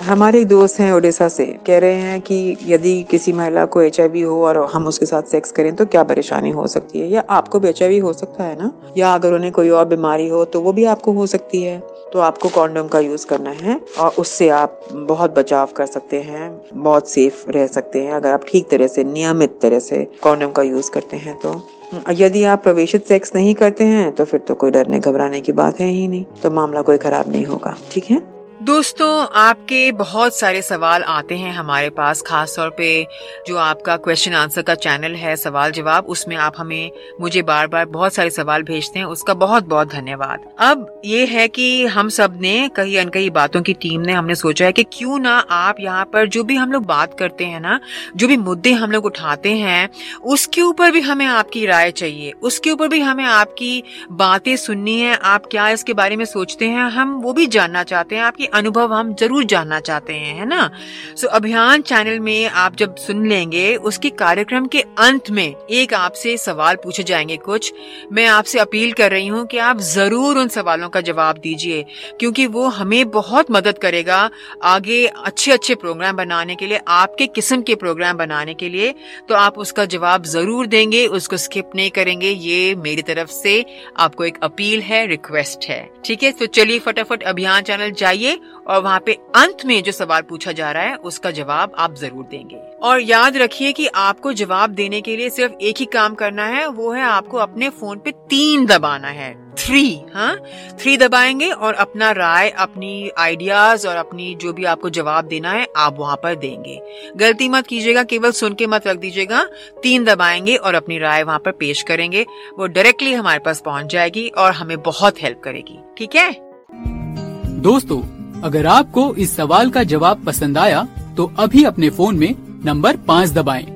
हमारे एक दोस्त हैं उड़ीसा से, कह रहे हैं कि यदि किसी महिला को HIV हो और हम उसके साथ सेक्स करें तो क्या परेशानी हो सकती है। या आपको भी HIV हो सकता है ना, या अगर उन्हें कोई और बीमारी हो तो वो भी आपको हो सकती है। तो आपको कॉन्डोम का यूज करना है और उससे आप बहुत बचाव कर सकते हैं, बहुत सेफ रह सकते हैं अगर आप ठीक तरह से, नियमित तरह से कॉन्डोम का यूज करते हैं। तो यदि आप प्रवेशित सेक्स नहीं करते हैं तो फिर तो कोई डरने घबराने की बात है ही नहीं, तो मामला कोई खराब नहीं होगा। ठीक है दोस्तों, आपके बहुत सारे सवाल आते हैं हमारे पास, खास तौर पे जो आपका क्वेश्चन आंसर का चैनल है सवाल जवाब, उसमें आप मुझे बार बार बहुत सारे सवाल भेजते हैं, उसका बहुत बहुत धन्यवाद। अब ये है कि हम सब ने कई अनकई बातों की टीम ने हमने सोचा है कि क्यों ना आप यहाँ पर जो भी हम लोग बात करते हैं ना, जो भी मुद्दे हम लोग उठाते हैं, उसके ऊपर भी हमें आपकी राय चाहिए, उसके ऊपर भी हमें आपकी बातें सुननी है। आप क्या इसके बारे में सोचते हैं, हम वो भी जानना चाहते हैं, आपकी अनुभव हम जरूर जानना चाहते हैं, है ना। सो अभियान चैनल में आप जब सुन लेंगे, उसके कार्यक्रम के अंत में एक आपसे सवाल पूछे जाएंगे कुछ। मैं आपसे अपील कर रही हूँ कि आप जरूर उन सवालों का जवाब दीजिए, क्योंकि वो हमें बहुत मदद करेगा आगे अच्छे अच्छे प्रोग्राम बनाने के लिए, आपके किस्म के प्रोग्राम बनाने के लिए। तो आप उसका जवाब जरूर देंगे, उसको स्किप नहीं करेंगे। ये मेरी तरफ से आपको एक अपील है, रिक्वेस्ट है। ठीक है, तो चलिए फटाफट अभियान चैनल जाइए और वहाँ पे अंत में जो सवाल पूछा जा रहा है उसका जवाब आप जरूर देंगे। और याद रखिए कि आपको जवाब देने के लिए सिर्फ एक ही काम करना है, वो है आपको अपने फोन पे 3 दबाना है। 3 दबाएंगे और अपना राय, अपनी आइडियाज और अपनी जो भी आपको जवाब देना है आप वहाँ पर देंगे। गलती मत कीजिएगा, केवल सुन के मत रख दीजिएगा। 3 दबाएंगे और अपनी राय वहाँ पर पेश करेंगे, वो डायरेक्टली हमारे पास पहुँच जाएगी और हमें बहुत हेल्प करेगी। ठीक है दोस्तों, अगर आपको इस सवाल का जवाब पसंद आया तो अभी अपने फोन में नंबर 5 दबाएं